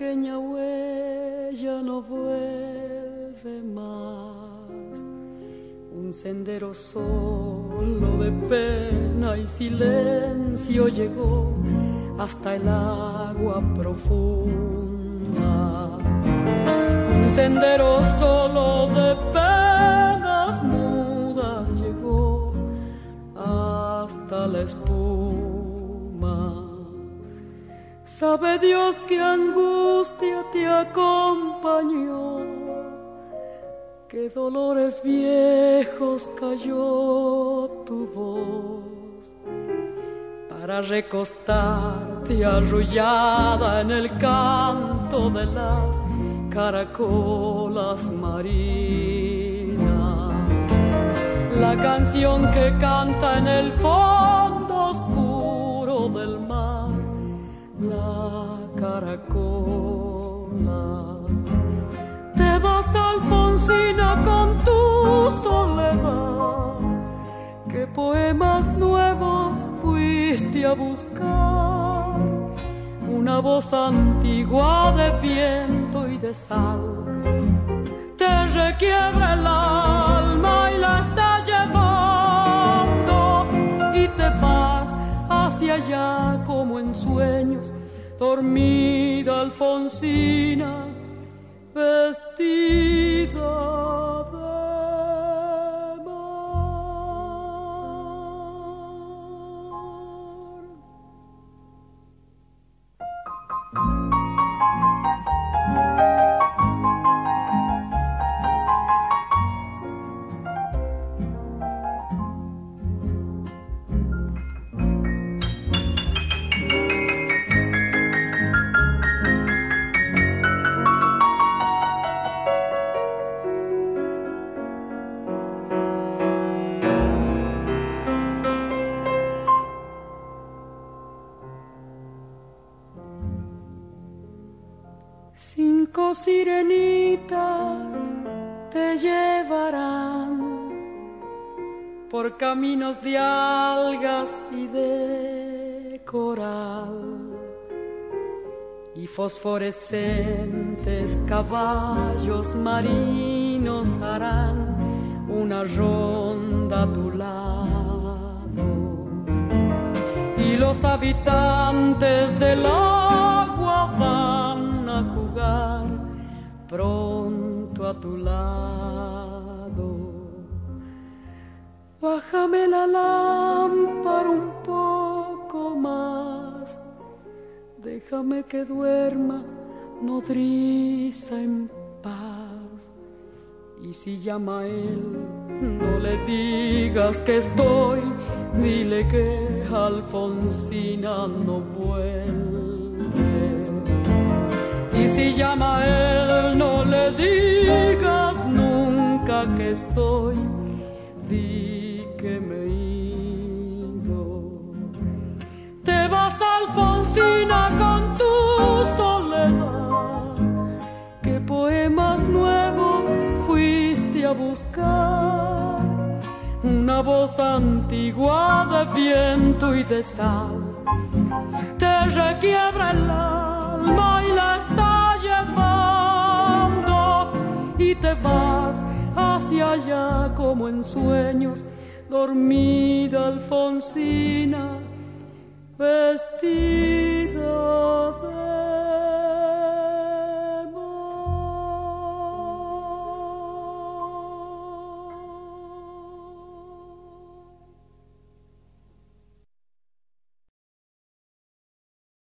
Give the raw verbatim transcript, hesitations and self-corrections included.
pequeña huella no vuelve más. Un sendero solo de pena y silencio llegó hasta el agua profunda. Un sendero solo de penas mudas llegó hasta la espuma. Sabe Dios qué angustia te acompañó, qué dolores viejos cayó tu voz, para recostarte arrullada en el canto de las caracolas marinas. La canción que canta en el fondo oscuro del mar, la caracola. Te vas, Alfonsina, con tu soledad. ¿Qué poemas nuevos fuiste a buscar? Una voz antigua de viento y de sal te requiebra el alma y la está llevando, y te vas hacia allá como en sueños, dormida Alfonsina, vestida de cinco sirenitas te llevarán por caminos de algas y de coral, y fosforescentes caballos marinos harán una ronda a tu lado, y los habitantes del agua van a jugar pronto a tu lado. Bájame la lámpara un poco más, déjame que duerma nodriza en paz. Y si llama él, no le digas que estoy, dile que Alfonsina no vuelve. Y si llama él, no le digas nunca que estoy, di que me he ido. Te vas, Alfonsina, con tu soledad. ¿Qué poemas nuevos fuiste a buscar? Una voz antigua de viento y de sal te requiebra el alma y la está llevando, y te vas hacia allá como en sueños, dormida Alfonsina, vestida de